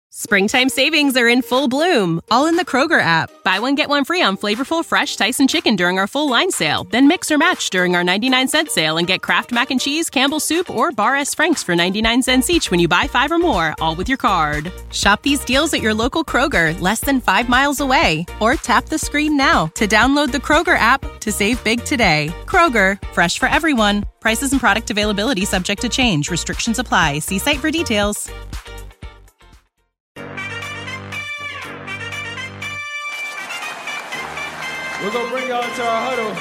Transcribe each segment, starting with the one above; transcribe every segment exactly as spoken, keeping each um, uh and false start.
Springtime savings are in full bloom, all in the Kroger app. Buy one, get one free on flavorful, fresh Tyson chicken during our full line sale. Then mix or match during our ninety-nine cent sale and get Kraft Mac and Cheese, Campbell's Soup, or Bar S. Frank's for ninety-nine cents each when you buy five or more, all with your card. Shop these deals at your local Kroger, less than five miles away. Or tap the screen now to download the Kroger app to save big today. Kroger, fresh for everyone. Prices and product availability subject to change. Restrictions apply. See site for details. We're going to bring y'all into our huddle.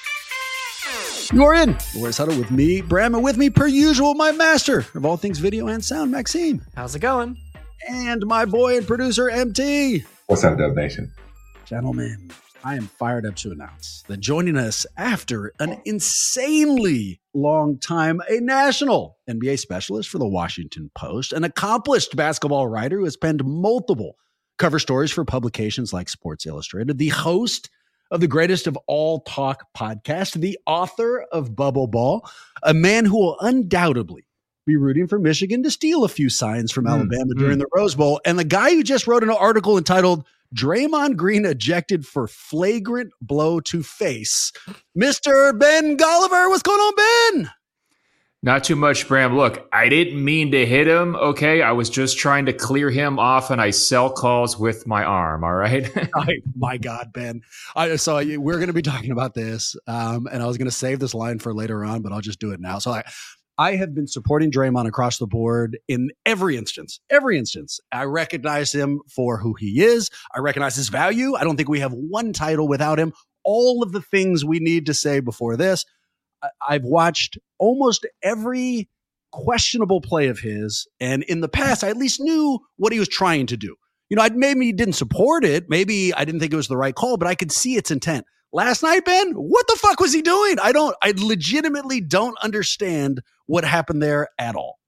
You're in the Warriors Huddle with me, Bram, and with me, per usual, my master of all things video and sound, Maxime. How's it going? And my boy and producer, M T. What's up, Dub Nation? Gentlemen, I am fired up to announce that joining us after an insanely long time, a national N B A specialist for the Washington Post, an accomplished basketball writer who has penned multiple cover stories for publications like Sports Illustrated, the host of the greatest of all talk podcast, the author of Bubble Ball, a man who will undoubtedly be rooting for Michigan to steal a few signs from mm, Alabama mm. during the Rose Bowl, and the guy who just wrote an article entitled Draymond Green Ejected for Flagrant Blow to Face, Mister Ben Golliver. What's going on, Ben? Not too much, Bram. Look, I didn't mean to hit him, okay? I was just trying to clear him off, and I sell calls with my arm, all right? Oh, my God, Ben. I saw you. We're going to be talking about this, um, and I was going to save this line for later on, but I'll just do it now. So I, I have been supporting Draymond across the board in every instance, every instance. I recognize him for who he is. I recognize his value. I don't think we have one title without him. All of the things we need to say before this. I've watched almost every questionable play of his, and in the past, I at least knew what he was trying to do. You know, I'd maybe didn't support it. Maybe I didn't think it was the right call, but I could see its intent. Last night, Ben, what the fuck was he doing? I don't, I legitimately don't understand what happened there at all.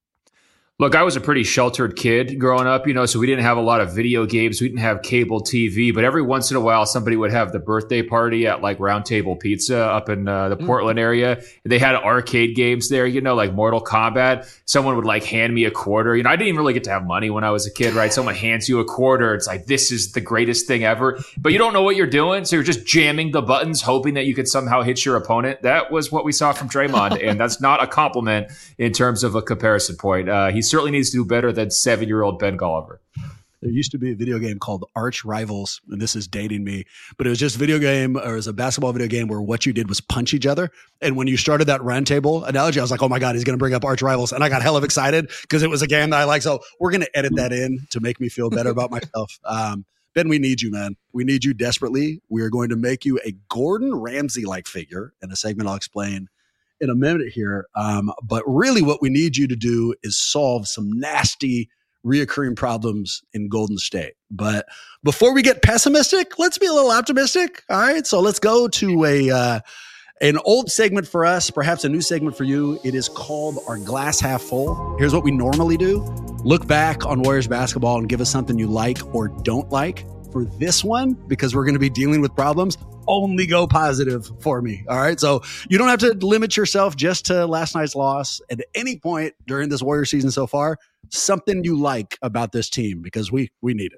Look, I was a pretty sheltered kid growing up, you know, so we didn't have a lot of video games. We didn't have cable T V, but every once in a while, somebody would have the birthday party at like Round Table Pizza up in uh, the mm. Portland area. They had arcade games there, you know, like Mortal Kombat. Someone would like hand me a quarter. You know, I didn't even really get to have money when I was a kid, right? Someone hands you a quarter. It's like, this is the greatest thing ever. But you don't know what you're doing. So you're just jamming the buttons, hoping that you could somehow hit your opponent. That was what we saw from Draymond. And that's not a compliment in terms of a comparison point. Uh, he's certainly needs to do better than seven-year-old Ben Golliver. There used to be a video game called Arch Rivals, and this is dating me, but it was just a video game, or it was a basketball video game where what you did was punch each other. And when you started that round table analogy, I was like, oh my God, he's going to bring up Arch Rivals. And I got hell of excited because it was a game that I like. So we're going to edit that in to make me feel better about myself. Um, Ben, we need you, man. We need you desperately. We are going to make you a Gordon Ramsay-like figure in a segment I'll explain in a minute here. Um, but really what we need you to do is solve some nasty reoccurring problems in Golden State. But before we get pessimistic, let's be a little optimistic. All right. So let's go to a, uh, an old segment for us, perhaps a new segment for you. It is called our Glass Half Full. Here's what we normally do. Look back on Warriors basketball and give us something you like or don't like. For this one, because we're going to be dealing with problems, only go positive for me. All right. So you don't have to limit yourself just to last night's loss. At any point during this Warrior season so far, something you like about this team, because we we need it.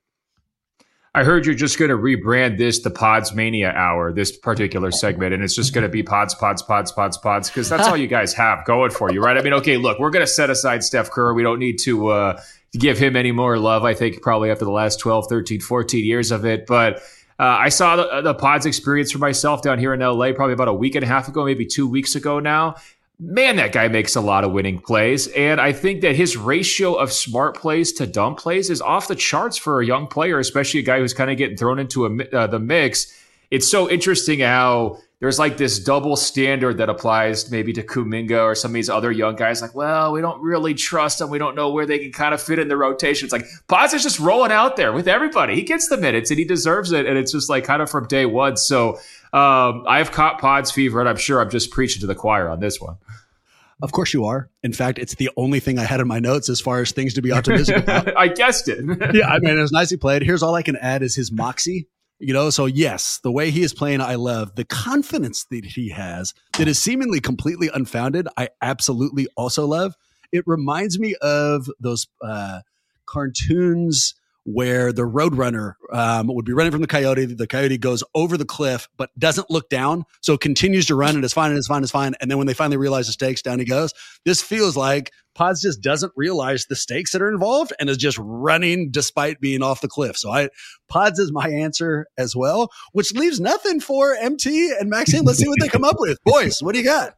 I heard you're just going to rebrand this the Pods Mania Hour, this particular segment, and it's just going to be pods, pods, pods, pods, pods, because that's all you guys have going for you, right? I mean, okay, look, we're going to set aside Steph Curry. We don't need to uh, give him any more love, I think, probably after the last twelve, thirteen, fourteen years of it. But uh, I saw the, the Pods experience for myself down here in L A probably about a week and a half ago, maybe two weeks ago now. Man, that guy makes a lot of winning plays. And I think that his ratio of smart plays to dumb plays is off the charts for a young player, especially a guy who's kind of getting thrown into a, uh, the mix. It's so interesting how there's like this double standard that applies maybe to Kuminga or some of these other young guys. Like, well, we don't really trust them. We don't know where they can kind of fit in the rotation. It's like Pods is just rolling out there with everybody. He gets the minutes and he deserves it. And it's just like kind of from day one. So um, I've caught Pods fever, and I'm sure I'm just preaching to the choir on this one. Of course you are. In fact, it's the only thing I had in my notes as far as things to be optimistic about. I guessed it. Yeah, I mean, it was nicely played. Here's all I can add is his moxie. You know, so yes, the way he is playing, I love the confidence that he has that is seemingly completely unfounded. I absolutely also love. It reminds me of those uh, cartoons where the Roadrunner um, would be running from the coyote. The coyote goes over the cliff, but doesn't look down. So continues to run and it's fine, and it's fine, it's fine. And then when they finally realize the stakes, down he goes. This feels like Pods just doesn't realize the stakes that are involved and is just running despite being off the cliff. So I Pods is my answer as well, which leaves nothing for M T and Maxime. Let's see what they come up with. Boys, what do you got?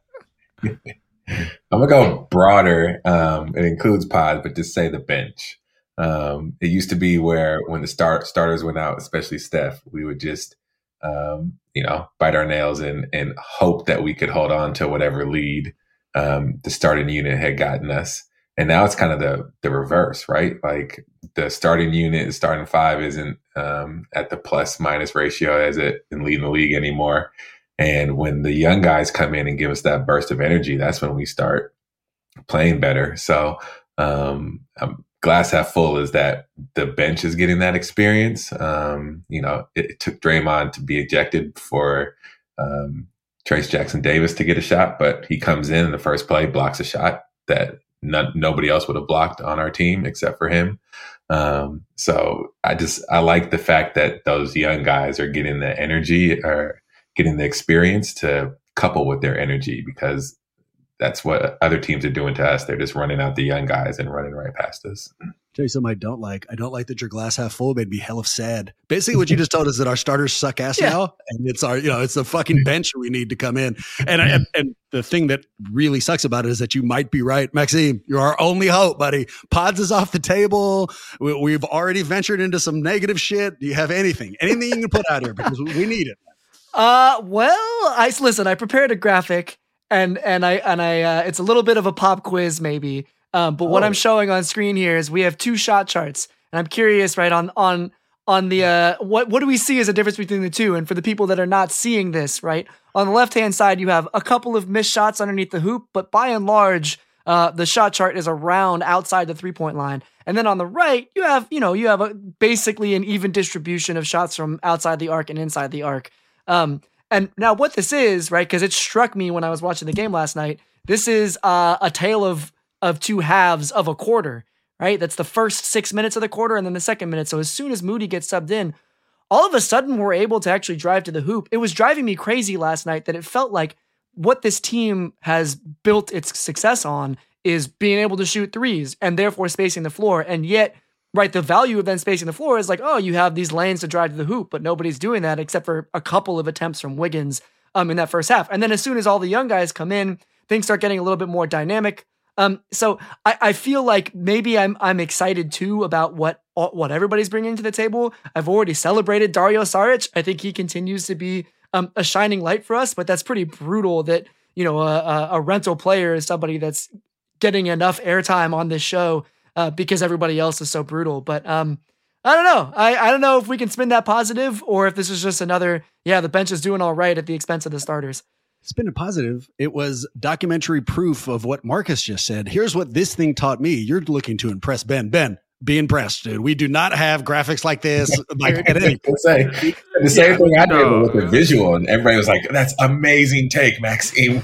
I'm going to go broader. Um, it includes Pods, but just say the bench. Um, it used to be where when the start starters went out, especially Steph, we would just, um, you know, bite our nails and, and hope that we could hold on to whatever lead um, the starting unit had gotten us. And now it's kind of the the reverse, right? Like the starting unit, the starting five isn't um, at the plus minus ratio as it in leading the league anymore. And when the young guys come in and give us that burst of energy, that's when we start playing better. So um, I'm glass half full is that the bench is getting that experience. Um, you know, it, it took Draymond to be ejected for um, Trace Jackson Davis to get a shot, but he comes in in the first play, blocks a shot that no, nobody else would have blocked on our team except for him. Um, so I just, I like the fact that those young guys are getting the energy or getting the experience to couple with their energy, because that's what other teams are doing to us. They're just running out the young guys and running right past us. Tell you something I don't like. I don't like that your glass half full made me hell of sad. Basically, what you just told us that our starters suck ass yeah. now, and it's our, you know, it's the fucking bench we need to come in. And, I, and and the thing that really sucks about it is that you might be right, Maxime. You're our only hope, buddy. Pods is off the table. We, we've already ventured into some negative shit. Do you have anything, anything you can put out here, because we need it? Uh, well, I listen. I prepared a graphic. And and I and I uh, it's a little bit of a pop quiz maybe, um, but oh. what I'm showing on screen here is we have two shot charts, and I'm curious, right on on on the uh, what what do we see as a difference between the two? And for the people that are not seeing this, right on the left hand side, you have a couple of missed shots underneath the hoop, but by and large, uh, the shot chart is around outside the three point line. And then on the right, you have you know you have a, basically an even distribution of shots from outside the arc and inside the arc. Um, And now what this is, right, because it struck me when I was watching the game last night, this is uh, a tale of of two halves of a quarter, right? That's the first six minutes of the quarter and then the second minute. So as soon as Moody gets subbed in, all of a sudden we're able to actually drive to the hoop. It was driving me crazy last night that it felt like what this team has built its success on is being able to shoot threes and therefore spacing the floor. And yet, right, the value of then spacing the floor is like, oh, you have these lanes to drive to the hoop, but nobody's doing that except for a couple of attempts from Wiggins um, in that first half. And then as soon as all the young guys come in, things start getting a little bit more dynamic. Um, so I, I feel like maybe I'm I'm excited too about what what everybody's bringing to the table. I've already celebrated Dario Saric. I think he continues to be um, a shining light for us, but that's pretty brutal that, you know, a, a rental player is somebody that's getting enough airtime on this show Uh, because everybody else is so brutal. But um, I don't know. I, I don't know if we can spin that positive or if this is just another, yeah, the bench is doing all right at the expense of the starters. Spin it positive. It was documentary proof of what Marcus just said. Here's what this thing taught me. You're looking to impress Ben. Ben, be impressed, dude. We do not have graphics like this. Like at any say, the same yeah, thing I did no. with the visual, and everybody was like, "That's amazing take, Maxime."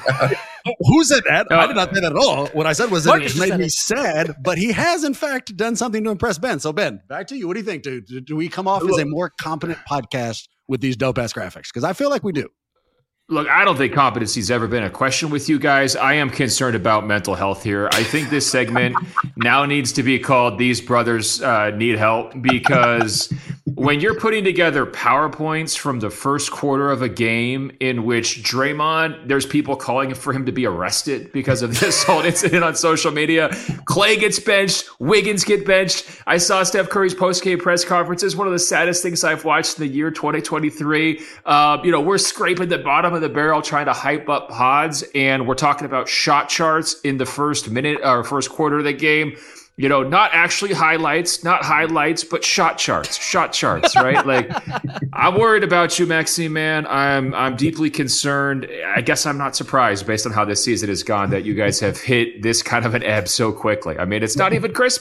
Who said that? Uh, I did not say that at all. What I said was that it made me it. sad, but he has in fact done something to impress Ben. So Ben, back to you. What do you think? Do, do, do we come off as a more competent podcast with these dope ass graphics? Because I feel like we do. Look, I don't think competency's ever been a question with you guys. I am concerned about mental health here. I think this segment now needs to be called These Brothers uh, Need Help, because when you're putting together PowerPoints from the first quarter of a game in which Draymond, there's people calling for him to be arrested because of this whole incident on social media. Clay gets benched. Wiggins get benched. I saw Steph Curry's post-game press conference. It's one of the saddest things I've watched in the year twenty twenty-three. Uh, you know, we're scraping the bottom of the barrel trying to hype up Pods, and we're talking about shot charts in the first minute or first quarter of the game. You know, not actually highlights, not highlights, but shot charts, shot charts, right? Like, I'm worried about you, Maxime, man. I'm I'm deeply concerned. I guess I'm not surprised based on how this season has gone that you guys have hit this kind of an ebb so quickly. I mean, it's not even Christmas.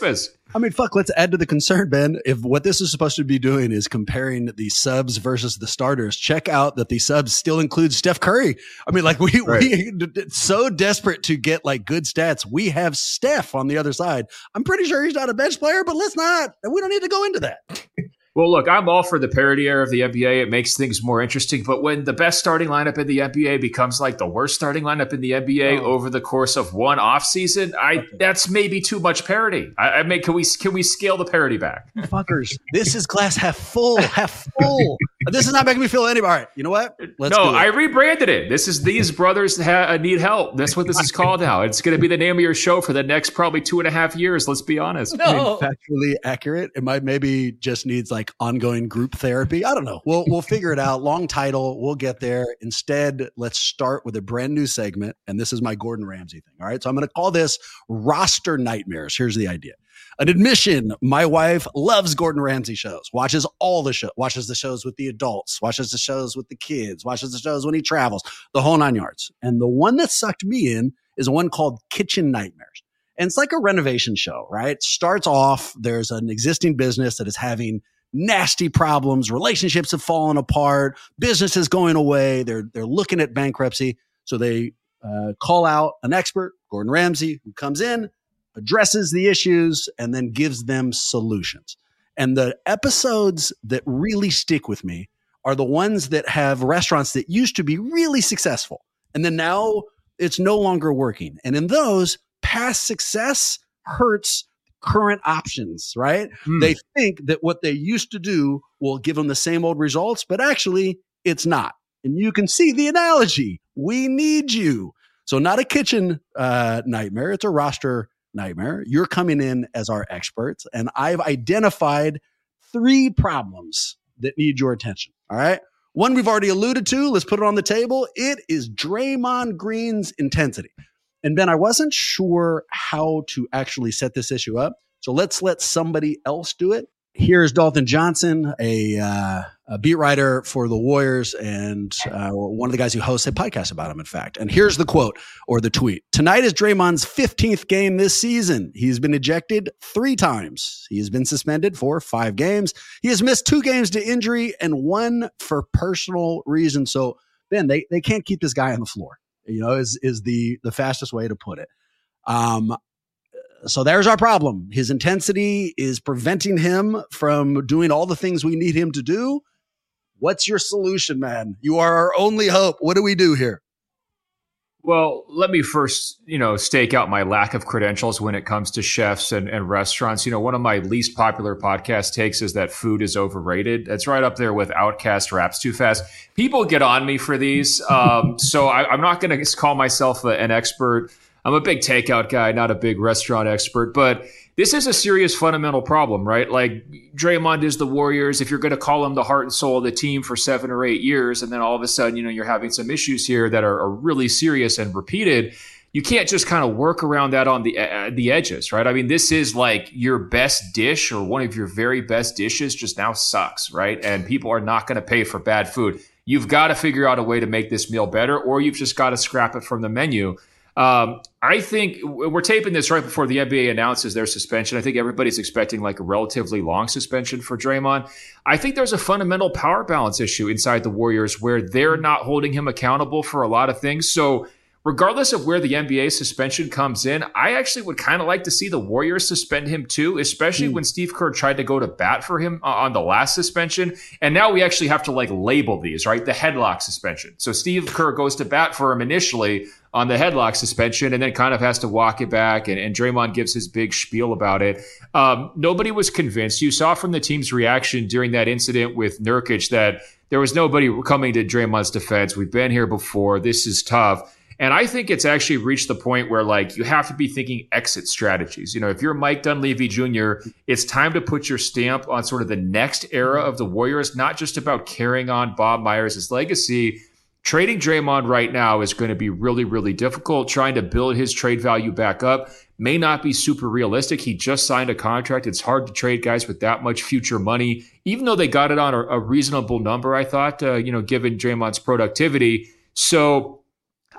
I mean, fuck, let's add to the concern, Ben. If what this is supposed to be doing is comparing the subs versus the starters, check out that the subs still include Steph Curry. I mean, like we, right. we so desperate to get like good stats. We have Steph on the other side. I'm pretty sure he's not a bench player, but let's not, we don't need to go into that. Well, look, I'm all for the parity era of the N B A. It makes things more interesting. But when the best starting lineup in the N B A becomes like the worst starting lineup in the N B A oh. over the course of one offseason, I that's maybe too much parity. I, I mean, can we can we scale the parity back? Fuckers, this is glass half full, half full. This is not making me feel any. All right, you know what? Let's no, I rebranded it. This is these brothers ha- need help. That's what this is called now. It's going to be the name of your show for the next probably two and a half years. Let's be honest. No. I mean, factually accurate. It might maybe just needs like ongoing group therapy. I don't know. We'll we'll figure it out. Long title. We'll get there. Instead, let's start with a brand new segment. And this is my Gordon Ramsay thing. All right. So I'm going to call this Roster Nightmares. Here's the idea. An admission. My wife loves Gordon Ramsay shows, watches all the shows, watches the shows with the adults, watches the shows with the kids, watches the shows when he travels, the whole nine yards. And the one that sucked me in is one called Kitchen Nightmares. And it's like a renovation show, right? It starts off, there's an existing business that is having nasty problems. Relationships have fallen apart. Business is going away. They're, they're looking at bankruptcy. So they uh, call out an expert, Gordon Ramsay, who comes in, addresses the issues, and then gives them solutions. And the episodes that really stick with me are the ones that have restaurants that used to be really successful. And then now it's no longer working. And in those, past success hurts current options, right? Hmm. They think that what they used to do will give them the same old results, but actually it's not. And you can see the analogy. We need you. So not a kitchen uh, nightmare. It's a roster nightmare. You're coming in as our experts, and I've identified three problems that need your attention. All right. One we've already alluded to. Let's put it on the table. It is Draymond Green's intensity. And Ben, I wasn't sure how to actually set this issue up. So let's let somebody else do it. Here's Dalton Johnson, a, uh, a beat writer for the Warriors and uh, one of the guys who hosts a podcast about him, in fact. And here's the quote or the tweet. Tonight is Draymond's fifteenth game this season. He's been ejected three times. He has been suspended for five games. He has missed two games to injury and one for personal reasons. So, Ben, they, they can't keep this guy on the floor, you know, is, is the, the fastest way to put it. Um, So there's our problem. His intensity is preventing him from doing all the things we need him to do. What's your solution, man? You are our only hope. What do we do here? Well, let me first, you know, stake out my lack of credentials when it comes to chefs and, and restaurants. You know, one of my least popular podcast takes is that food is overrated. That's right up there with Outkast Raps Too Fast. People get on me for these. Um, so I, I'm not going to call myself a, an expert. I'm a big takeout guy, not a big restaurant expert, but this is a serious fundamental problem, right? Like Draymond is the Warriors. If you're going to call him the heart and soul of the team for seven or eight years, and then all of a sudden, you know, you're having some issues here that are, are really serious and repeated, you can't just kind of work around that on the uh, the edges, right? I mean, this is like your best dish or one of your very best dishes just now sucks, right? And people are not going to pay for bad food. You've got to figure out a way to make this meal better, or you've just got to scrap it from the menu. Um, I think we're taping this right before the N B A announces their suspension. I think everybody's expecting like a relatively long suspension for Draymond. I think there's a fundamental power balance issue inside the Warriors where they're not holding him accountable for a lot of things. So regardless of where the N B A suspension comes in, I actually would kind of like to see the Warriors suspend him too, especially mm. when Steve Kerr tried to go to bat for him on the last suspension. And now we actually have to like label these, right? The headlock suspension. So Steve Kerr goes to bat for him initially on the headlock suspension and then kind of has to walk it back. And, and Draymond gives his big spiel about it. Um, nobody was convinced. You saw from the team's reaction during that incident with Nurkic that there was nobody coming to Draymond's defense. We've been here before. This is tough. And I think it's actually reached the point where, like, you have to be thinking exit strategies. You know, if you're Mike Dunleavy Junior, it's time to put your stamp on sort of the next era of the Warriors, not just about carrying on Bob Myers' legacy. Trading Draymond right now is going to be really, really difficult. Trying to build his trade value back up may not be super realistic. He just signed a contract. It's hard to trade guys with that much future money, even though they got it on a, a reasonable number, I thought, uh, you know, given Draymond's productivity. So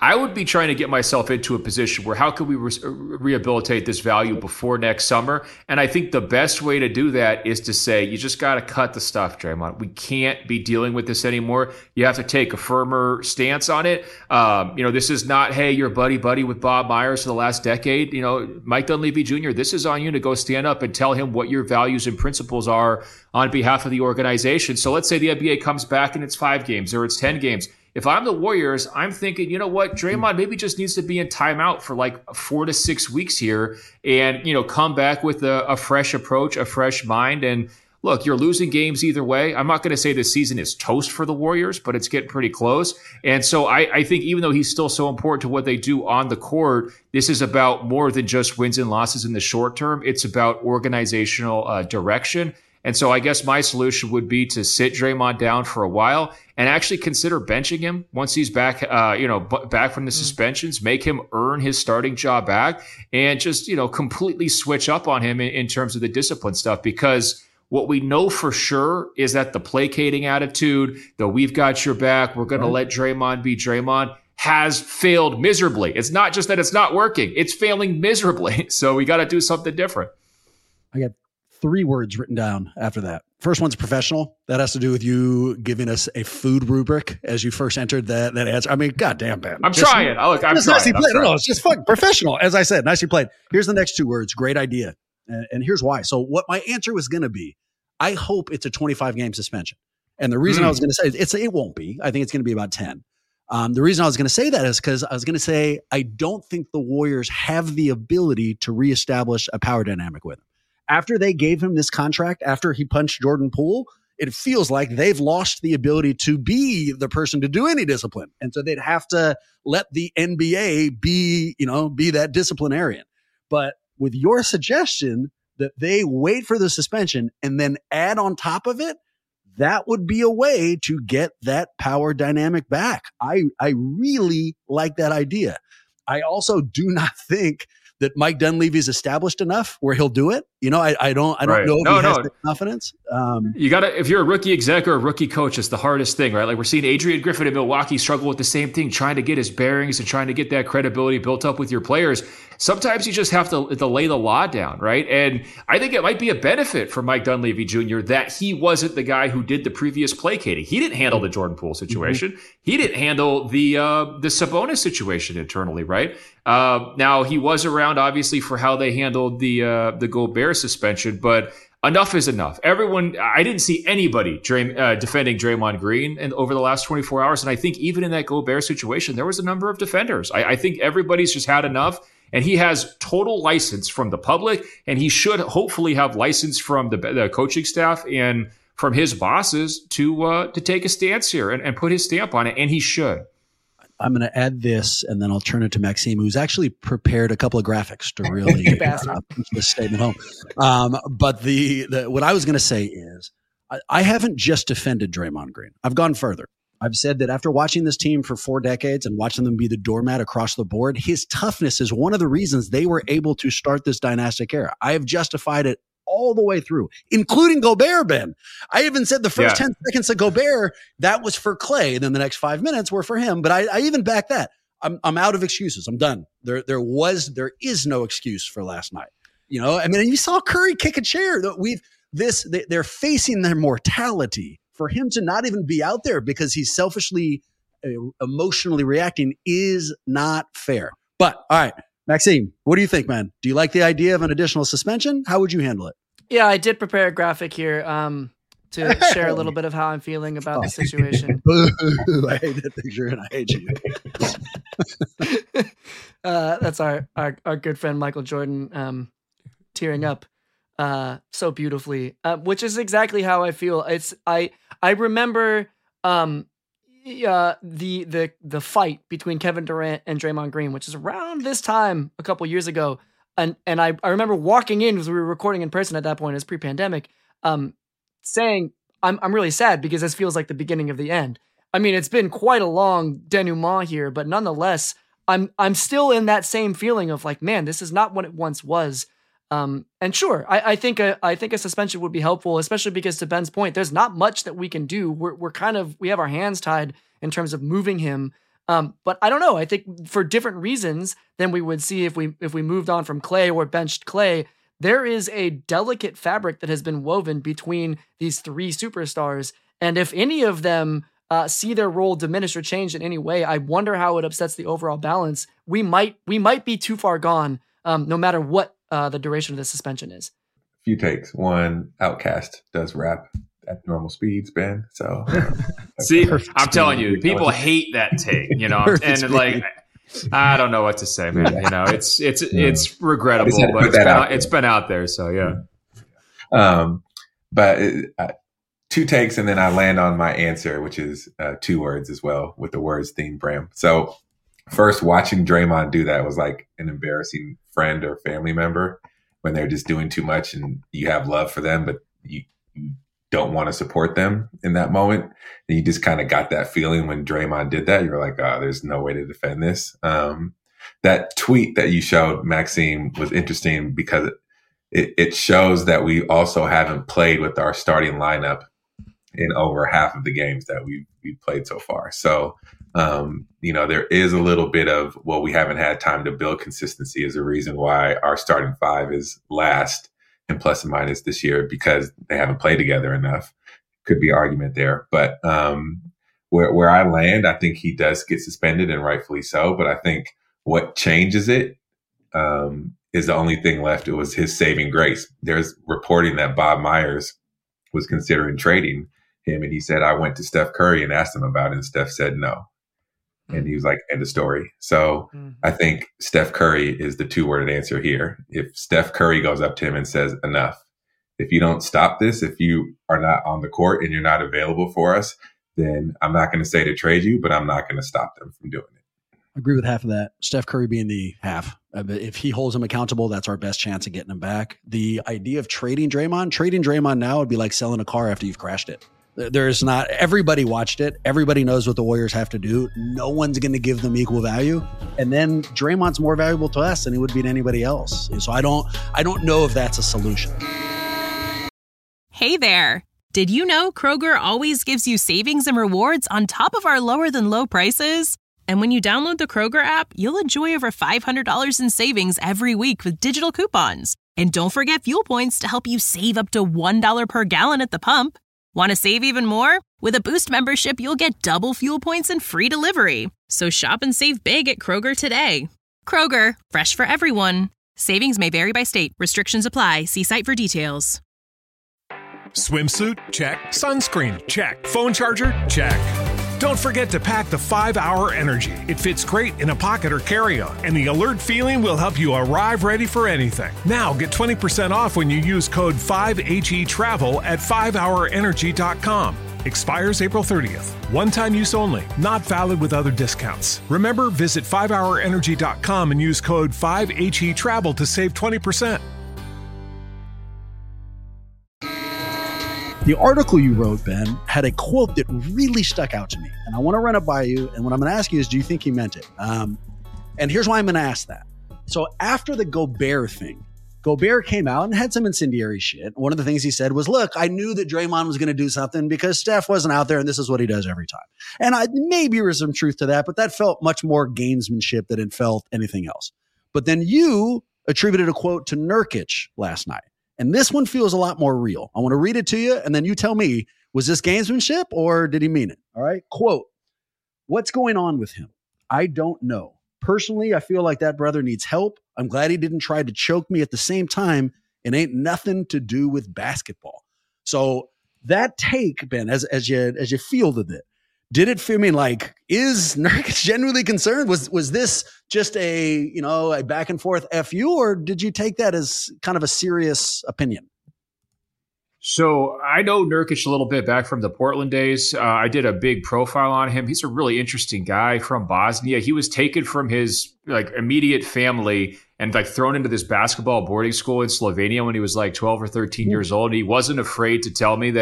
I would be trying to get myself into a position where how can we re- rehabilitate this value before next summer? And I think the best way to do that is to say, you just got to cut the stuff, Draymond. We can't be dealing with this anymore. You have to take a firmer stance on it. Um, you know, this is not, hey, you're buddy buddy with Bob Myers for the last decade. You know, Mike Dunleavy Junior, this is on you to go stand up and tell him what your values and principles are on behalf of the organization. So let's say the N B A comes back and it's five games or it's ten games. If I'm the Warriors, I'm thinking, you know what, Draymond maybe just needs to be in timeout for like four to six weeks here and, you know, come back with a, a fresh approach, a fresh mind. And look, you're losing games either way. I'm not going to say this season is toast for the Warriors, but it's getting pretty close. And so I, I think even though he's still so important to what they do on the court, this is about more than just wins and losses in the short term. It's about organizational uh, direction. And so I guess my solution would be to sit Draymond down for a while and actually consider benching him once he's back, uh, you know, b- back from the suspensions, make him earn his starting job back and just, you know, completely switch up on him in, in terms of the discipline stuff. Because what we know for sure is that the placating attitude, the we've got your back, we're going to let Draymond be Draymond, has failed miserably. It's not just that it's not working, it's failing miserably. So we got to do something different. I got three words written down after that. First one's professional. That has to do with you giving us a food rubric as you first entered that that answer. I mean, goddamn, man. I'm just, trying. Oh, look, I'm just trying. Nicely I'm played. trying. No, it's just fun. Professional. As I said, nicely played. Here's the next two words. Great idea. And, and here's why. So what my answer was going to be, I hope it's a twenty-five game suspension. And the reason mm. I was going to say it's it won't be. I think it's going to be about ten. Um, the reason I was going to say that is because I was going to say I don't think the Warriors have the ability to reestablish a power dynamic with him. After they gave him this contract, after he punched Jordan Poole, it feels like they've lost the ability to be the person to do any discipline. And so they'd have to let the N B A be, you know, be that disciplinarian. But with your suggestion that they wait for the suspension and then add on top of it, that would be a way to get that power dynamic back. I, I really like that idea. I also do not think that Mike Dunleavy's established enough where he'll do it. You know, I, I don't, I don't right. know if no, he has no. the confidence. Um, you gotta, if you're a rookie exec or a rookie coach, it's the hardest thing, right? Like we're seeing Adrian Griffin in Milwaukee struggle with the same thing, trying to get his bearings and trying to get that credibility built up with your players. Sometimes you just have to, to lay the law down, right? And I think it might be a benefit for Mike Dunleavy Junior that he wasn't the guy who did the previous placating. He didn't handle the Jordan Poole situation. Mm-hmm. He didn't handle the uh, the Sabonis situation internally, right? Uh, now he was around obviously for how they handled the uh, the Gobert suspension, but enough is enough. Everyone, I didn't see anybody Dray, uh, defending Draymond Green in, over the last twenty-four hours, and I think even in that Gobert situation, there was a number of defenders. I, I think everybody's just had enough. And he has total license from the public, and he should hopefully have license from the, the coaching staff and from his bosses to uh, to take a stance here and, and put his stamp on it, and he should. I'm going to add this, and then I'll turn it to Maxime, who's actually prepared a couple of graphics to really uh, put this statement home. Um, but the, the what I was going to say is I, I haven't just defended Draymond Green. I've gone further. I've said that after watching this team for four decades and watching them be the doormat across the board, his toughness is one of the reasons they were able to start this dynastic era. I have justified it all the way through, including Gobert, Ben. I even said the first yeah. ten seconds of Gobert, that was for Clay. And then the next five minutes were for him. But I, I even back that. I'm, I'm out of excuses. I'm done. There, there was, there is no excuse for last night. You know, I mean, you saw Curry kick a chair. That we've this, they, they're facing their mortality. For him to not even be out there because he's selfishly, uh, emotionally reacting is not fair. But all right, Maxime, what do you think, man? Do you like the idea of an additional suspension? How would you handle it? Yeah, I did prepare a graphic here um, to share a little bit of how I'm feeling about oh. the situation. I hate that picture and I hate you. uh, that's our, our our good friend Michael Jordan um, tearing up. Uh, so beautifully, uh, which is exactly how I feel. It's I I remember um, uh, the the the fight between Kevin Durant and Draymond Green, which is around this time a couple years ago, and and I, I remember walking in because we were recording in person at that point, as pre-pandemic, um, saying I'm I'm really sad because this feels like the beginning of the end. I mean, it's been quite a long denouement here, but nonetheless, I'm I'm still in that same feeling of like, man, this is not what it once was. Um, and sure, I, I think a, I think a suspension would be helpful, especially because to Ben's point, there's not much that we can do. We're, we're kind of, we have our hands tied in terms of moving him. Um, but I don't know. I think for different reasons than we would see if we if we moved on from Klay or benched Klay, there is a delicate fabric that has been woven between these three superstars. And if any of them uh, see their role diminished or changed in any way, I wonder how it upsets the overall balance. We might we might be too far gone, um, no matter what uh, the duration of the suspension is. Few takes. One, Outcast does rap at normal speeds, Ben. So uh, see, I'm telling you, people hate that take, you know, and speed. Like, I don't know what to say, man. You know, it's it's yeah. it's regrettable, but it's been, out, it's been out there. So yeah. Um, but it, uh, two takes, and then I land on my answer, which is uh, two words as well, with the words theme Bram. So first, watching Draymond do that was like an embarrassing friend or family member when they're just doing too much, and you have love for them, but you, you don't want to support them in that moment. And you just kind of got that feeling when Draymond did that. You're like, oh, there's no way to defend this. Um, that tweet that you showed, Maxime, was interesting because it, it shows that we also haven't played with our starting lineup in over half of the games that we we played so far. So, um, you know, there is a little bit of, well, we haven't had time to build consistency is a reason why our starting five is last in plus and minus this year, because they haven't played together enough. Could be argument there. But um, where, where I land, I think he does get suspended, and rightfully so. But I think what changes it um, is the only thing left. It was his saving grace. There's reporting that Bob Myers was considering trading him, and he said, I went to Steph Curry and asked him about it, and Steph said no. And he was like, end of story. So mm-hmm. I think Steph Curry is the two-worded answer here. If Steph Curry goes up to him and says, enough, if you don't stop this, if you are not on the court and you're not available for us, then I'm not going to say to trade you, but I'm not going to stop them from doing it. I agree with half of that. Steph Curry being the half. If he holds him accountable, that's our best chance of getting him back. The idea of trading Draymond, trading Draymond now would be like selling a car after you've crashed it. There's not, everybody watched it. Everybody knows what the Warriors have to do. No one's going to give them equal value. And then Draymond's more valuable to us than he would be to anybody else. So I don't, I don't know if that's a solution. Hey there. Did you know Kroger always gives you savings and rewards on top of our lower than low prices? And when you download the Kroger app, you'll enjoy over five hundred dollars in savings every week with digital coupons. And don't forget fuel points to help you save up to one dollar per gallon at the pump. Want to save even more? With a Boost membership, you'll get double fuel points and free delivery. So shop and save big at Kroger today. Kroger, fresh for everyone. Savings may vary by state. Restrictions apply. See site for details. Swimsuit? Check. Sunscreen? Check. Phone charger? Check. Don't forget to pack the five hour Energy. It fits great in a pocket or carry-on, and the alert feeling will help you arrive ready for anything. Now get twenty percent off when you use code five H E travel at five hour energy dot com. Expires April thirtieth. One-time use only. Not valid with other discounts. Remember, visit five hour energy dot com and use code five H E travel to save twenty percent. The article you wrote, Ben, had a quote that really stuck out to me. And I want to run it by you. And what I'm going to ask you is, do you think he meant it? Um, and here's why I'm going to ask that. So after the Gobert thing, Gobert came out and had some incendiary shit. One of the things he said was, look, I knew that Draymond was going to do something because Steph wasn't out there, and this is what he does every time. And I, maybe there was some truth to that, but that felt much more gamesmanship than it felt anything else. But then you attributed a quote to Nurkic last night. And this one feels a lot more real. I want to read it to you, and then you tell me, was this gamesmanship or did he mean it? All right. Quote, what's going on with him? I don't know. Personally, I feel like that brother needs help. I'm glad he didn't try to choke me at the same time. It ain't nothing to do with basketball. So that take, Ben, as, as you as you fielded it, did it feel, I mean, like, is Nurkic genuinely concerned? Was was this just a, you know, a back and forth F U, or did you take that as kind of a serious opinion? So I know Nurkic a little bit back from the Portland days. Uh, I did a big profile on him. He's a really interesting guy from Bosnia. He was taken from his like immediate family and like thrown into this basketball boarding school in Slovenia when he was like twelve or thirteen years old. And he wasn't afraid to tell me that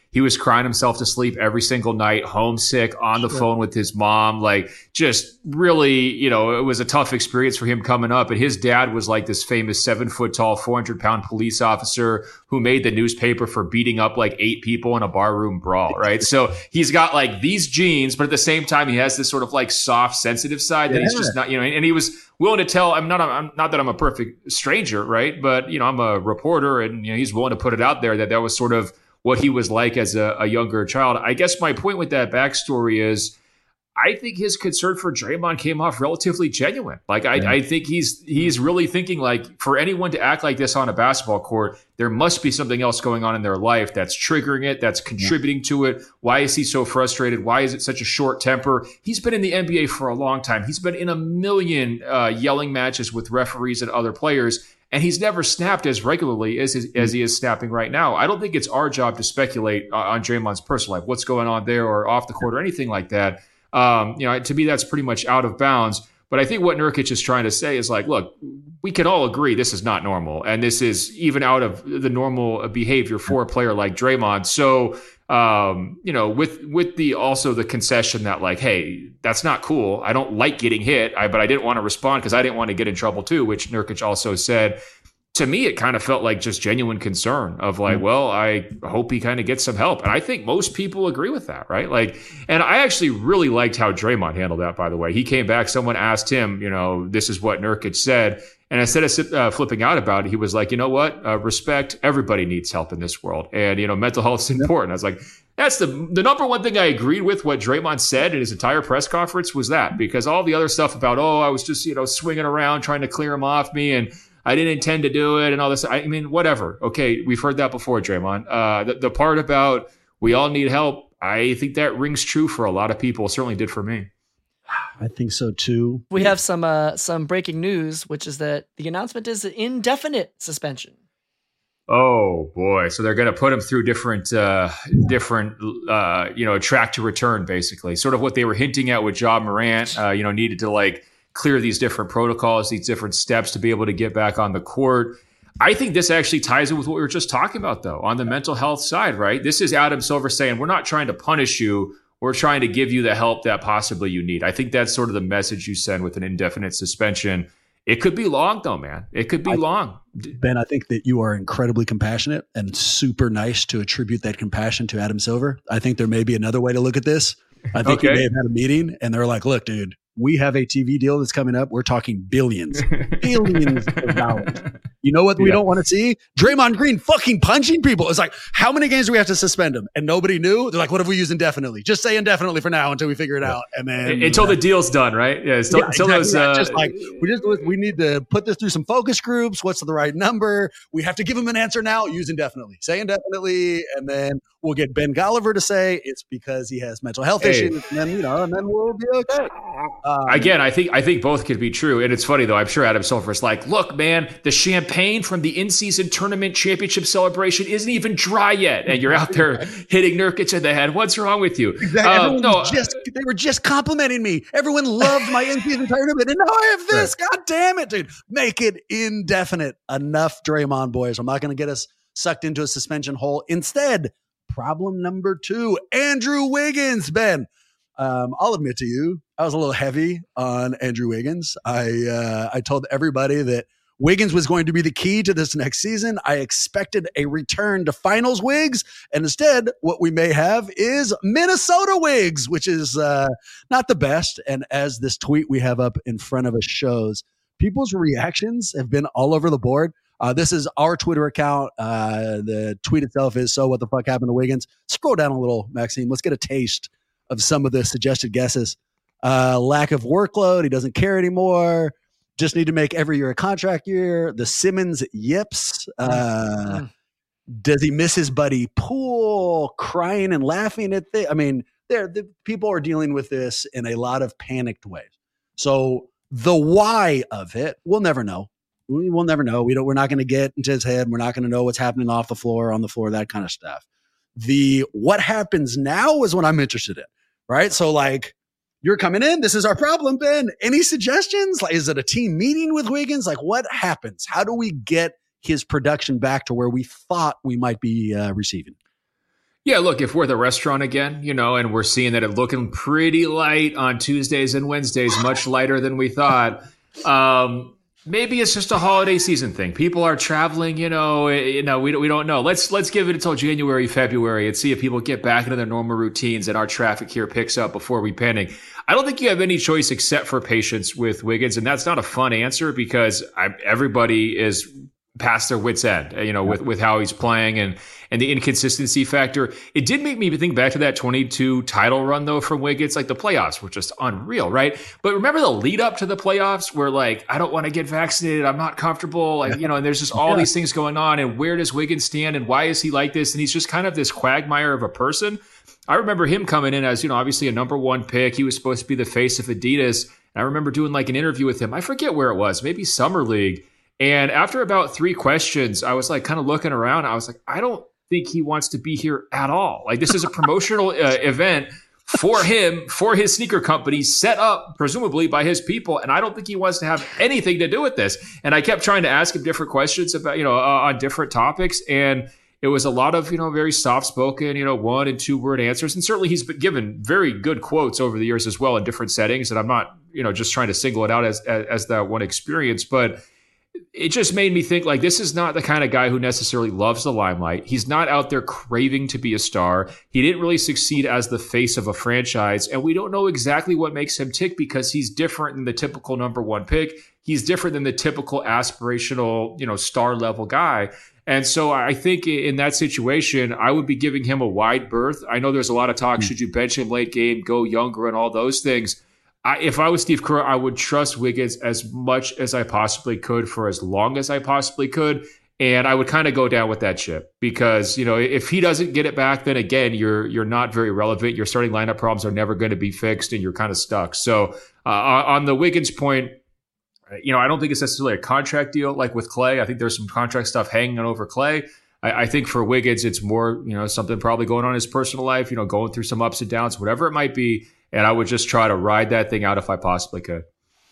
he was crying himself to sleep every single night, homesick, on the sure. phone with his mom, like just really, you know, it was a tough experience for him coming up. And his dad was like this famous seven foot tall, four hundred pound police officer who made the newspaper for beating up like eight people in a barroom brawl, right? So he's got like these genes, but at the same time, he has this sort of like soft, sensitive side that yeah. he's just not, you know, and he was willing to tell, I'm not, I'm not that I'm a perfect stranger, right? But, you know, I'm a reporter and, you know, he's willing to put it out there that that was sort of what he was like as a, a younger child. I guess my point with that backstory is I think his concern for Draymond came off relatively genuine. Like, I, yeah. I think he's he's really thinking like for anyone to act like this on a basketball court, there must be something else going on in their life that's triggering it, that's contributing yeah. to it. Why is he so frustrated? Why is it such a short temper? He's been in the N B A for a long time. He's been in a million uh, yelling matches with referees and other players, and he's never snapped as regularly as his, as he is snapping right now. I don't think it's our job to speculate uh, on Draymond's personal life, what's going on there or off the court or anything like that. Um, you know, to me, that's pretty much out of bounds. But I think what Nurkic is trying to say is like, look, we can all agree this is not normal. And this is even out of the normal behavior for a player like Draymond. So, um, you know, with with the also the concession that like, hey, that's not cool. I don't like getting hit, I, but I didn't want to respond because I didn't want to get in trouble too, which Nurkic also said. To me, it kind of felt like just genuine concern of like, well, I hope he kind of gets some help. And I think most people agree with that, right? Like, and I actually really liked how Draymond handled that, by the way. He came back, someone asked him, you know, this is what Nurkic said. And instead of uh, flipping out about it, he was like, you know what? Uh, respect, everybody needs help in this world. And, you know, mental health is important. I was like, that's the the number one thing I agreed with what Draymond said in his entire press conference was that, because all the other stuff about, oh, I was just, you know, swinging around trying to clear him off me and I didn't intend to do it and all this. I mean, whatever. Okay, we've heard that before, Draymond. Uh, the, the part about we all need help, I think that rings true for a lot of people. It certainly did for me. I think so too. We have some uh, some breaking news, which is that the announcement is an indefinite suspension. Oh boy! So they're going to put him through different, uh, different, uh, you know, track to return, basically. Sort of what they were hinting at with Ja Morant. Uh, you know, needed to like clear these different protocols, these different steps to be able to get back on the court. I think this actually ties in with what we were just talking about, though, on the mental health side, right? This is Adam Silver saying, we're not trying to punish you. We're trying to give you the help that possibly you need. I think that's sort of the message you send with an indefinite suspension. It could be long, though, man. It could be I, long. Ben, I think that you are incredibly compassionate and super nice to attribute that compassion to Adam Silver. I think there may be another way to look at this. I think okay. you may have had a meeting and they're like, look, dude, we have a T V deal that's coming up. We're talking billions, billions of dollars. You know what we yeah. don't want to see? Draymond Green fucking punching people. It's like, how many games do we have to suspend him? And nobody knew. They're like, what if we use indefinitely? Just say indefinitely for now until we figure it yeah. out. And then until uh, the deal's done, right? Yeah. Still, yeah, until exactly those, uh, just like we just we need to put this through some focus groups. What's the right number? We have to give him an answer now. Use indefinitely. Say indefinitely, and then we'll get Ben Golliver to say it's because he has mental health hey. issues, and then you know, and then we'll be okay. Um, Again, I think I think both could be true, and it's funny though. I'm sure Adam Silver's like, look, man, the champagne from the in-season tournament championship celebration isn't even dry yet, and you're out there hitting Nurkic in the head. What's wrong with you? Exactly. Um, no, just they were just complimenting me. Everyone loved my in-season tournament, and now I have this. Right. God damn it, dude! Make it indefinite. Enough, Draymond boys. I'm not going to get us sucked into a suspension hole. Instead, problem number two: Andrew Wiggins. Ben, um, I'll admit to you, I was a little heavy on Andrew Wiggins. I uh, I told everybody that Wiggins was going to be the key to this next season. I expected a return to finals Wiggs, and instead what we may have is Minnesota Wiggs, which is uh, not the best. And as this tweet we have up in front of us shows, people's reactions have been all over the board. Uh, this is our Twitter account. Uh, the tweet itself is, so what the fuck happened to Wiggins? Scroll down a little, Maxime. Let's get a taste of some of the suggested guesses. Uh, lack of workload. He doesn't care anymore. Just need to make every year a contract year. The Simmons yips. Uh, does he miss his buddy Poole? Crying and laughing at the. I mean, there the people are dealing with this in a lot of panicked ways. So the why of it, we'll never know. We will never know. We don't. We're not going to get into his head. We're not going to know what's happening off the floor, on the floor, that kind of stuff. The what happens now is what I'm interested in, right? So like. You're coming in. This is our problem, Ben. Any suggestions? Like, is it a team meeting with Wiggins? Like, what happens? How do we get his production back to where we thought we might be uh, receiving? Yeah, look, if we're the restaurant again, you know, and we're seeing that it's looking pretty light on Tuesdays and Wednesdays, much lighter than we thought. Um, maybe it's just a holiday season thing. People are traveling, you know, you know, we don't, we don't know. Let's let's give it until January, February, and see if people get back into their normal routines and our traffic here picks up before we panic. I don't think you have any choice except for patience with Wiggins, and that's not a fun answer because I, everybody is past their wits' end, you know, with, with how he's playing and and the inconsistency factor. It did make me think back to that twenty-two title run, though, from Wiggins. Like, the playoffs were just unreal, right? But remember the lead up to the playoffs where, like, I don't want to get vaccinated. I'm not comfortable. Like, you know, and there's just all yeah. these things going on. And where does Wiggins stand? And why is he like this? And he's just kind of this quagmire of a person. I remember him coming in as, you know, obviously a number one pick. He was supposed to be the face of Adidas. And I remember doing like an interview with him. I forget where it was, maybe Summer League. And after about three questions, I was like kind of looking around. I was like, I don't think he wants to be here at all. Like, this is a promotional uh, event for him, for his sneaker company, set up presumably by his people. And I don't think he wants to have anything to do with this. And I kept trying to ask him different questions about, you know, uh, on different topics. And it was a lot of, you know, very soft-spoken, you know, one and two word answers. And certainly he's been given very good quotes over the years as well in different settings. And I'm not, you know, just trying to single it out as, as, as that one experience, but it just made me think, like, this is not the kind of guy who necessarily loves the limelight. He's not out there craving to be a star. He didn't really succeed as the face of a franchise. And we don't know exactly what makes him tick because he's different than the typical number one pick. He's different than the typical aspirational, you know, star level guy. And so I think in that situation, I would be giving him a wide berth. I know there's a lot of talk, mm-hmm. should you bench him late game, go younger and all those things. I, if I was Steve Kerr, I would trust Wiggins as much as I possibly could for as long as I possibly could. And I would kind of go down with that ship because, you know, if he doesn't get it back, then again, you're you're not very relevant. Your starting lineup problems are never going to be fixed and you're kind of stuck. So uh, on the Wiggins point, you know, I don't think it's necessarily a contract deal like with Clay. I think there's some contract stuff hanging over Clay. I, I think for Wiggins, it's more, you know, something probably going on in his personal life, you know, going through some ups and downs, whatever it might be. And I would just try to ride that thing out if I possibly could.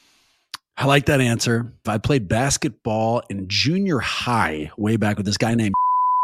I like that answer. I played basketball in junior high way back with this guy named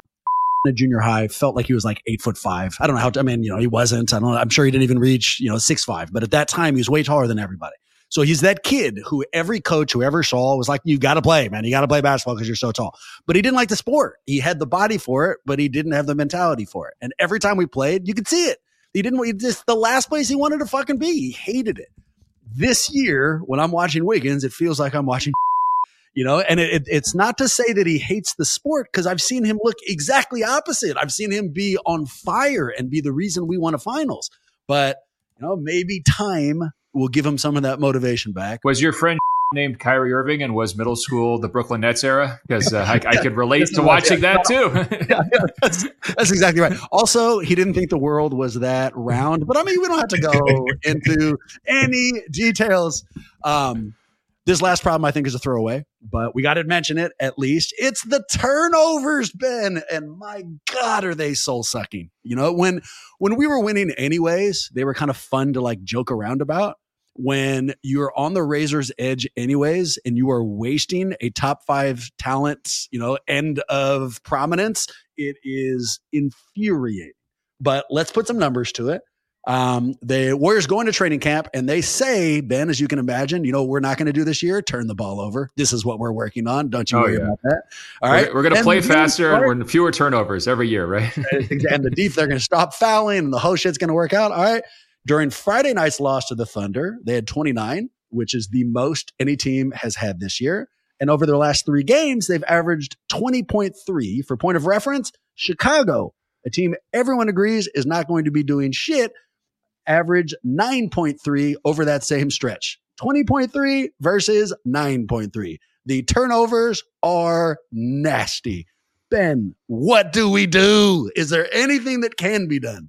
in junior high, felt like he was like eight foot five. I don't know how, I mean, you know, he wasn't, I don't know. I'm sure he didn't even reach, you know, six five, but at that time he was way taller than everybody. So he's that kid who every coach who ever saw was like, you got to play, man. You got to play basketball because you're so tall. But he didn't like the sport. He had the body for it, but he didn't have the mentality for it. And every time we played, you could see it. He didn't, he just the last place he wanted to fucking be. He hated it. This year, when I'm watching Wiggins, it feels like I'm watching, you know, and it, it, it's not to say that he hates the sport because I've seen him look exactly opposite. I've seen him be on fire and be the reason we won a finals. But, you know, maybe time will give him some of that motivation back. Was your friend named Kyrie Irving and was middle school the Brooklyn Nets era? Because uh, I, I could relate to watching yeah. that too. yeah, yeah, that's, that's exactly right. Also, he didn't think the world was that round, but I mean, we don't have to go into any details. Um, this last problem I think is a throwaway, but we got to mention it at least. It's the turnovers, Ben, and my God, are they soul sucking? You know, when when we were winning anyways, they were kind of fun to like joke around about. When you're on the razor's edge anyways, and you are wasting a top five talent, you know, end of prominence, it is infuriating. But let's put some numbers to it. Um, the Warriors go into training camp and they say, Ben, as you can imagine, you know, we're not going to do this year. Turn the ball over. This is what we're working on. Don't you oh, worry yeah. about that. All right. We're, we're going to play faster and we're fewer turnovers every year, right? And the deep, they're going to stop fouling and the whole shit's going to work out. All right. During Friday night's loss to the Thunder, they had twenty-nine, which is the most any team has had this year. And over their last three games, they've averaged twenty point three. For point of reference, Chicago, a team everyone agrees is not going to be doing shit, average nine point three over that same stretch. twenty point three versus nine point three. The turnovers are nasty. Ben, what do we do? Is there anything that can be done?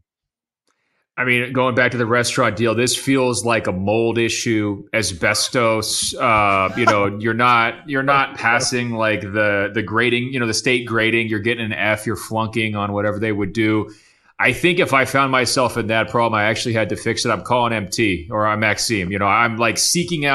I mean, going back to the restaurant deal, this feels like a mold issue, asbestos. Uh, you know, you're not you're not passing like the the grading, you know, the state grading. You're getting an F. You're flunking on whatever they would do. I think if I found myself in that problem, I actually had to fix it. I'm calling M T or I'm Maxime. You know, I'm like seeking out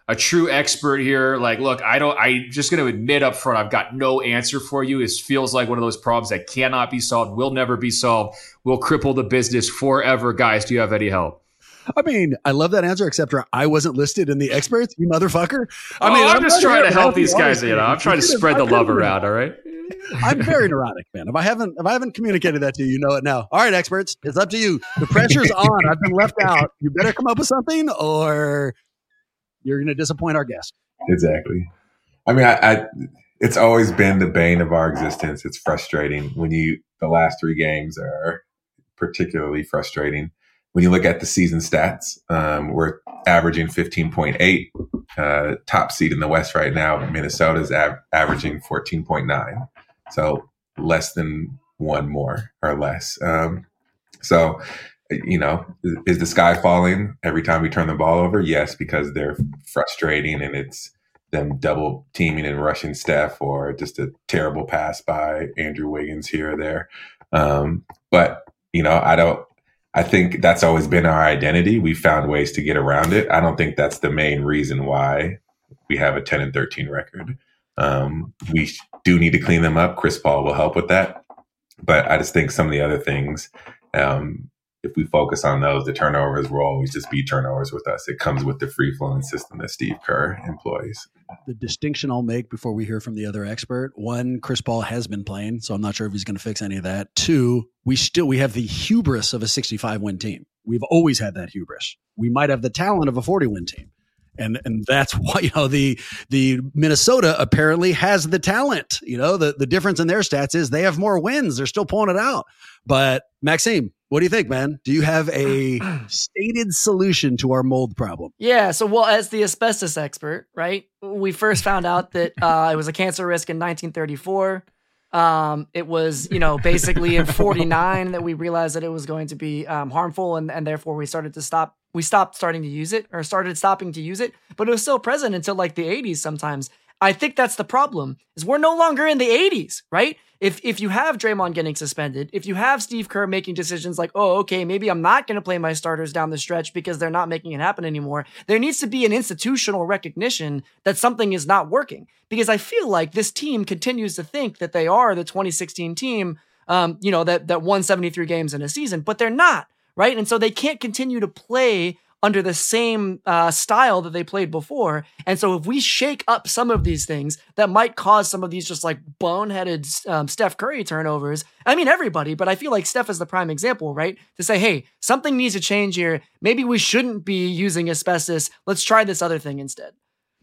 a true expert here. Like, look, I don't, I'm just going to admit up front, I've got no answer for you. It feels like one of those problems that cannot be solved, will never be solved, will cripple the business forever. Guys, do you have any help? I mean, I love that answer, except for I wasn't listed in the experts, you motherfucker. I oh, mean, I'm, I'm just trying to help these guys. Honest, you know, I'm trying to spread the love around. All right. I'm very neurotic, man. If I haven't, if I haven't communicated that to you, you know it now. All right, experts, it's up to you. The pressure's on. I've been left out. You better come up with something, or you're going to disappoint our guests. Exactly. I mean, I, I, it's always been the bane of our existence. It's frustrating when you, the last three games are particularly frustrating. When you look at the season stats, um, we're averaging fifteen point eight, uh, top seed in the West right now. Minnesota's av- averaging fourteen point nine. So less than one more or less. Um, so, you know, is, is the sky falling every time we turn the ball over? Yes, because they're frustrating and it's them double teaming and rushing Steph, or just a terrible pass by Andrew Wiggins here or there. Um, but, you know, I don't, I think that's always been our identity. We found ways to get around it. I don't think that's the main reason why we have a ten and thirteen record. Um, we do need to clean them up. Chris Paul will help with that. But I just think some of the other things, um, if we focus on those, the turnovers will always just be turnovers with us. It comes with the free-flowing system that Steve Kerr employs. The distinction I'll make before we hear from the other expert: one, Chris Paul has been playing, so I'm not sure if he's going to fix any of that. Two, we still we have the hubris of a sixty-five win team. We've always had that hubris. We might have the talent of a forty win team. And and that's why, you know, the the Minnesota apparently has the talent. You know, the, the difference in their stats is they have more wins. They're still pulling it out. But Maxime, what do you think, man? Do you have a stated solution to our mold problem? Yeah. So, well, as the asbestos expert, right, we first found out that uh, it was a cancer risk in nineteen thirty-four. Um, it was, you know, basically in forty-nine that we realized that it was going to be um, harmful, and, and therefore we started to stop. We stopped starting to use it, or started stopping to use it, but it was still present until like the eighties sometimes. I think that's the problem, is we're no longer in the eighties, right? If if you have Draymond getting suspended, if you have Steve Kerr making decisions like, oh, okay, maybe I'm not going to play my starters down the stretch because they're not making it happen anymore, there needs to be an institutional recognition that something is not working. Because I feel like this team continues to think that they are the twenty sixteen team, um, you know, that, that won seventy-three games in a season, but they're not, right? And so they can't continue to play under the same uh, style that they played before. And so if we shake up some of these things that might cause some of these just like boneheaded um, Steph Curry turnovers, I mean, everybody, but I feel like Steph is the prime example, right? To say, hey, something needs to change here. Maybe we shouldn't be using asbestos. Let's try this other thing instead.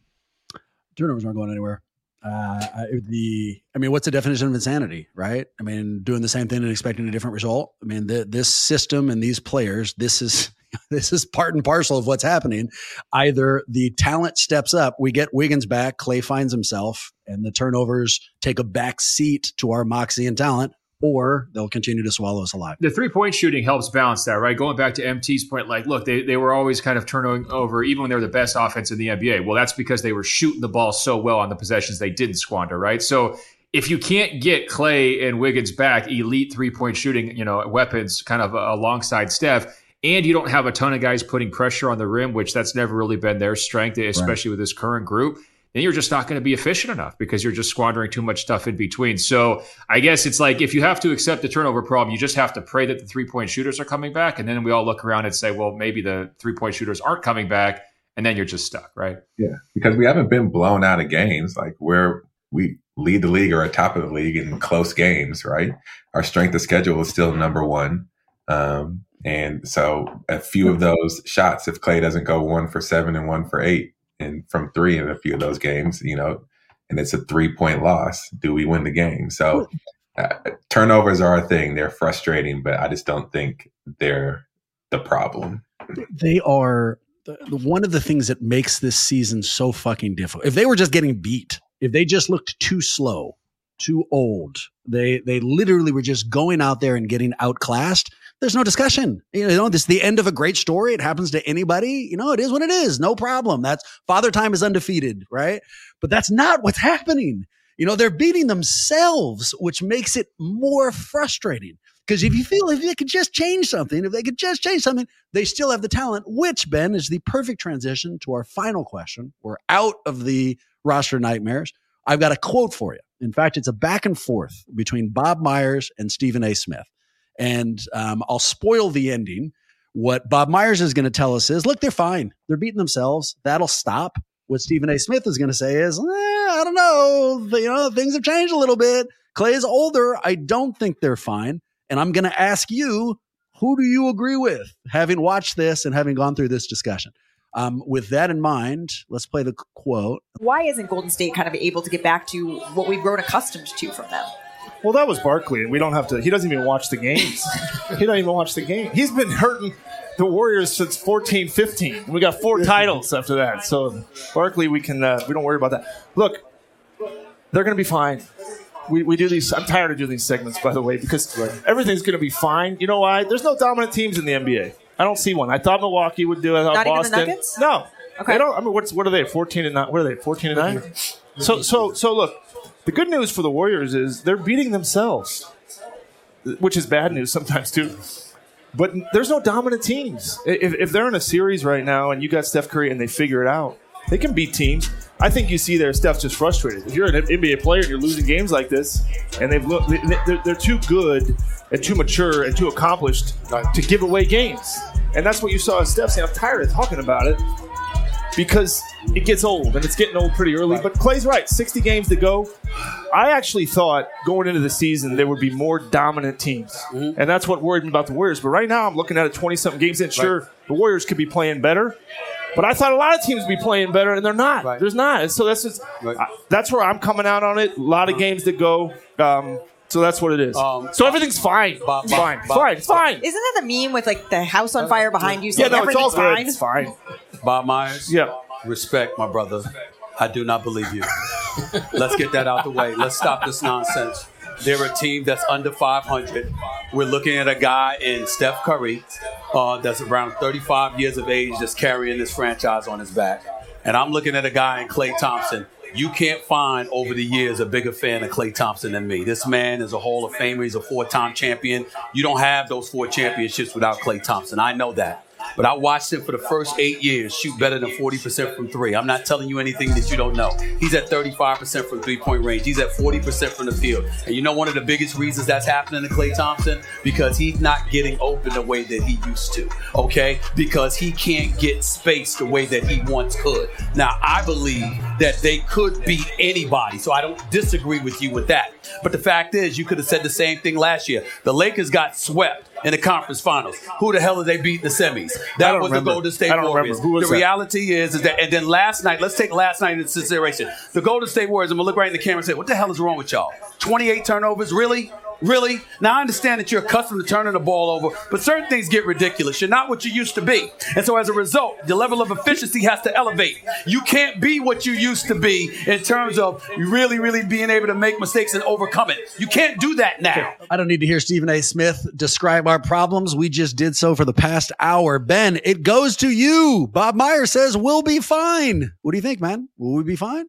Turnovers aren't going anywhere. Uh, I, the, I mean, what's the definition of insanity, right? I mean, doing the same thing and expecting a different result. I mean, the, this system and these players, this is, this is part and parcel of what's happening. Either the talent steps up, we get Wiggins back, Clay finds himself, and the turnovers take a back seat to our moxie and talent, or they'll continue to swallow us alive. The three-point shooting helps balance that, right? Going back to M T's point, like, look, they, they were always kind of turning over, even when they were the best offense in the N B A. Well, that's because they were shooting the ball so well on the possessions they didn't squander, right? So if you can't get Clay and Wiggins back, elite three-point shooting, you know, weapons kind of alongside Steph, and you don't have a ton of guys putting pressure on the rim, which that's never really been their strength, especially right. with this current group, then you're just not going to be efficient enough because you're just squandering too much stuff in between. So I guess it's like, if you have to accept the turnover problem, you just have to pray that the three-point shooters are coming back. And then we all look around and say, well, maybe the three-point shooters aren't coming back. And then you're just stuck, right? Yeah, because we haven't been blown out of games. Like, where we lead the league or are top of the league in close games, right? Our strength of schedule is still number one. Um, and so a few of those shots, if Clay doesn't go one for seven and one for eight, and from three in a few of those games, you know, and it's a three-point loss, do we win the game? So uh, turnovers are a thing. They're frustrating, but I just don't think they're the problem. They are the, one of the things that makes this season so fucking difficult. If they were just getting beat, if they just looked too slow, too old, they they literally were just going out there and getting outclassed, there's no discussion. You know, this is the end of a great story. It happens to anybody. You know, it is what it is. No problem. That's Father Time is undefeated, right? But that's not what's happening. You know, they're beating themselves, which makes it more frustrating. Because if you feel if they could just change something, if they could just change something, they still have the talent, which, Ben, is the perfect transition to our final question. We're out of the roster nightmares. I've got a quote for you. In fact, it's a back and forth between Bob Myers and Stephen A. Smith. And um, I'll spoil the ending. What Bob Myers is going to tell us is, look, they're fine. They're beating themselves. That'll stop. What Stephen A. Smith is going to say is, eh, I don't know. You know, things have changed a little bit. Clay is older. I don't think they're fine. And I'm going to ask you, who do you agree with, having watched this and having gone through this discussion? Um, with that in mind, let's play the quote. Why isn't Golden State kind of able to get back to what we've grown accustomed to from them? Well, that was Barkley, and we don't have to. He doesn't even watch the games. He doesn't even watch the game. He's been hurting the Warriors since fourteen fifteen. We got four titles after that. So Barkley, we can uh, we don't worry about that. Look, they're going to be fine. We we do these. I'm tired of doing these segments, by the way, because everything's going to be fine. You know why? There's no dominant teams in the N B A. I don't see one. I thought Milwaukee would do it. I thought Not Boston. even the Nuggets? No. Okay. They don't. I mean, what's what are they? Fourteen and nine. What are they? Fourteen and nine. So so so look. The good news for the Warriors is they're beating themselves, which is bad news sometimes too. But there's no dominant teams. If, if they're in a series right now and you got Steph Curry and they figure it out, they can beat teams. I think you see there Steph's just frustrated. If you're an N B A player and you're losing games like this, and they've looked, they're, they're too good and too mature and too accomplished to give away games. And that's what you saw as Steph saying, I'm tired of talking about it. Because it gets old, and it's getting old pretty early. Right. But Clay's right, sixty games to go. I actually thought going into the season there would be more dominant teams. Mm-hmm. And that's what worried me about the Warriors. But right now I'm looking at it twenty-something games in. Sure, right. The Warriors could be playing better. But I thought a lot of teams would be playing better, and they're not. Right. There's not. And so that's just, right. I, that's where I'm coming out on it. A lot of games to go. Um, so that's what it is. Um, so everything's fine. Bob, it's fine. Bob, it's fine. It's fine. Isn't that the meme with like the house on fire behind you? Yeah, no, it's all fine? good. It's fine. Bob Myers. Yeah. Respect, my brother. I do not believe you. Let's get that out the way. Let's stop this nonsense. They're a team that's under five hundred. We're looking at a guy in Steph Curry uh, that's around thirty-five years of age that's carrying this franchise on his back. And I'm looking at a guy in Klay Thompson. You can't find over the years a bigger fan of Klay Thompson than me. This man is a Hall of Famer. He's a four-time champion. You don't have those four championships without Klay Thompson. I know that. But I watched him for the first eight years shoot better than forty percent from three. I'm not telling you anything that you don't know. He's at thirty-five percent from three-point range. He's at forty percent from the field. And you know one of the biggest reasons that's happening to Klay Thompson? Because he's not getting open the way that he used to, okay? Because he can't get space the way that he once could. Now, I believe that they could beat anybody, so I don't disagree with you with that. But the fact is, you could have said the same thing last year. The Lakers got swept in the conference finals. Who the hell did they beat in the semis? That was remember. the Golden State Warriors. Who was the that? reality is, is that, and then last night, let's take last night into consideration. The Golden State Warriors, I'm going to look right in the camera and say, what the hell is wrong with y'all? twenty-eight turnovers? Really? Really? Now, I understand that you're accustomed to turning the ball over, but certain things get ridiculous. You're not what you used to be. And so as a result, the level of efficiency has to elevate. You can't be what you used to be in terms of really, really being able to make mistakes and overcome it. You can't do that now. I don't need to hear Stephen A. Smith describe our problems. We just did so for the past hour. Ben, it goes to you. Bob Myers says we'll be fine. What do you think, man? Will we be fine?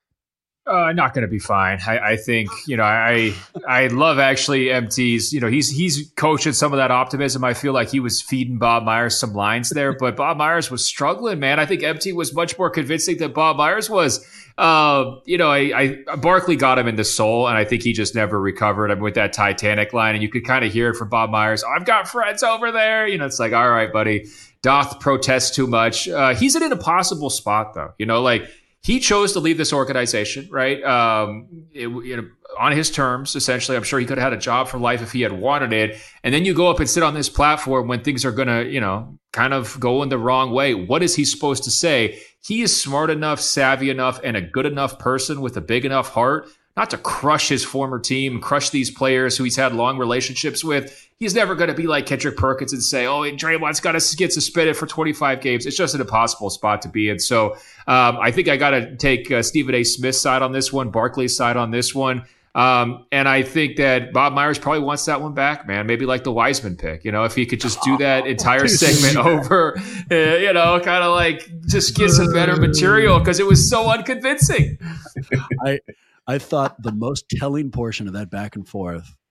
Uh, not going to be fine. I, I think, you know, I I love actually M T's, you know, he's he's coaching some of that optimism. I feel like he was feeding Bob Myers some lines there, but Bob Myers was struggling, man. I think M T was much more convincing than Bob Myers was. Uh, you know, I, I Barkley got him in the soul, and I think he just never recovered. I mean, with that Titanic line, and you could kind of hear it from Bob Myers. I've got friends over there. You know, it's like, all right, buddy, doth protest too much. Uh, he's in an impossible spot, though. You know, like, he chose to leave this organization, right? Um, it, you know, on his terms, essentially. I'm sure he could have had a job for life if he had wanted it. And then you go up and sit on this platform when things are going to, you know, kind of go in the wrong way. What is he supposed to say? He is smart enough, savvy enough, and a good enough person with a big enough heart not to crush his former team, crush these players who he's had long relationships with. He's never going to be like Kendrick Perkins and say, oh, Draymond's got to get suspended for twenty-five games. It's just an impossible spot to be in. So um, I think I got to take uh, Stephen A. Smith's side on this one, Barkley's side on this one. Um, and I think that Bob Myers probably wants that one back, man. Maybe like the Wiseman pick, you know, if he could just do that entire segment over, uh, you know, kind of like just get some better material because it was so unconvincing. I I thought the most telling portion of that back and forth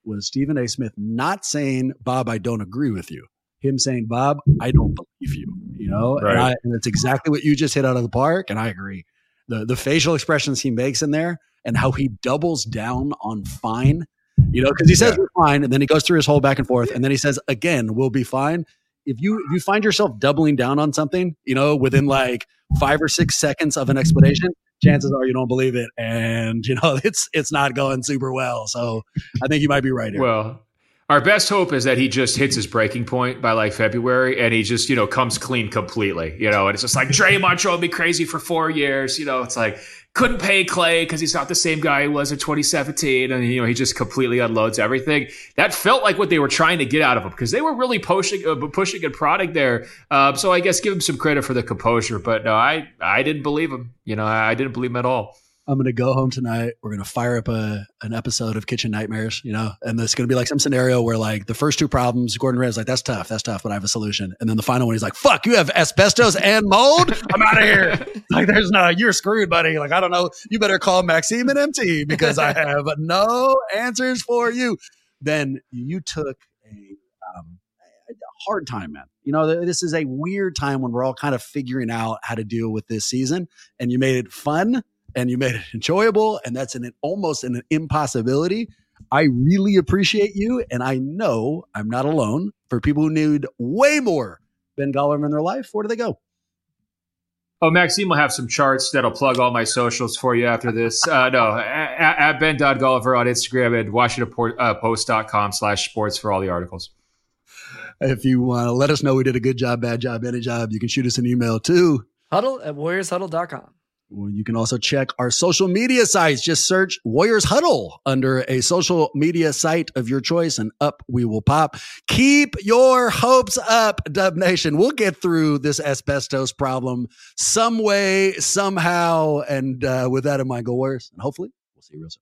was Stephen A. Smith not saying, Bob, I don't agree with you. Him saying, Bob, I don't believe you. You know, right. and, I, and it's exactly what you just hit out of the park. And I agree. The the facial expressions he makes in there and how he doubles down on fine, you know, because he says yeah. we're fine. And then he goes through his whole back and forth. And then he says, again, we'll be fine. If you if you find yourself doubling down on something, you know, within like five or six seconds of an explanation, chances are you don't believe it, and you know it's it's not going super well. So I think you might be right here. Well, our best hope is that he just hits his breaking point by like February, and he just you know comes clean completely. You know, and it's just like Draymond drove me crazy for four years. You know, it's like couldn't pay Clay because he's not the same guy he was in twenty seventeen, and you know he just completely unloads everything. That felt like what they were trying to get out of him because they were really pushing, uh, pushing and prodding there. Uh, so I guess give him some credit for the composure, but no, I I didn't believe him. You know, I didn't believe him at all. I'm going to go home tonight. We're going to fire up a an episode of Kitchen Nightmares, you know, and there's going to be like some scenario where like the first two problems, Gordon Red's like, that's tough, that's tough, but I have a solution. And then the final one, he's like, fuck, you have asbestos and mold? I'm out of here. Like, there's no, you're screwed, buddy. Like, I don't know. You better call Maxime and M T because I have no answers for you. Then you took a, um, a hard time, man. You know, this is a weird time when we're all kind of figuring out how to deal with this season, and you made it fun. And you made it enjoyable, and that's an almost an impossibility. I really appreciate you, and I know I'm not alone. For people who need way more Ben Golliver in their life, where do they go? Oh, Maxime will have some charts that'll plug all my socials for you after this. Uh, no, at, at ben.golliver on Instagram and washington post dot com slash sports for all the articles. If you want to let us know we did a good job, bad job, any job, you can shoot us an email to Huddle at warriors huddle dot com. Well, you can also check our social media sites. Just search Warriors Huddle under a social media site of your choice, and up we will pop. Keep your hopes up, Dub Nation. We'll get through this asbestos problem some way, somehow. And uh, with that in mind, go Warriors. And hopefully, we'll see you real soon.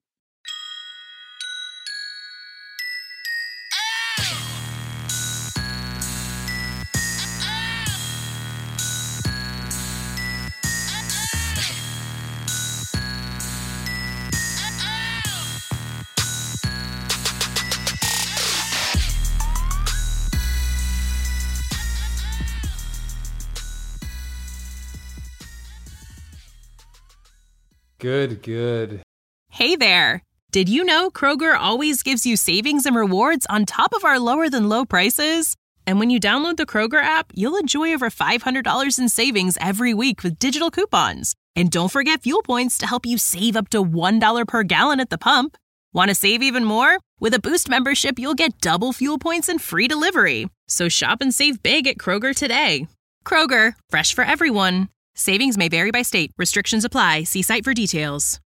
Good, good. Hey there. Did you know Kroger always gives you savings and rewards on top of our lower than low prices? And when you download the Kroger app, you'll enjoy over five hundred dollars in savings every week with digital coupons. And don't forget fuel points to help you save up to one dollar per gallon at the pump. Want to save even more? With a Boost membership, you'll get double fuel points and free delivery. So shop and save big at Kroger today. Kroger, fresh for everyone. Savings may vary by state. Restrictions apply. See site for details.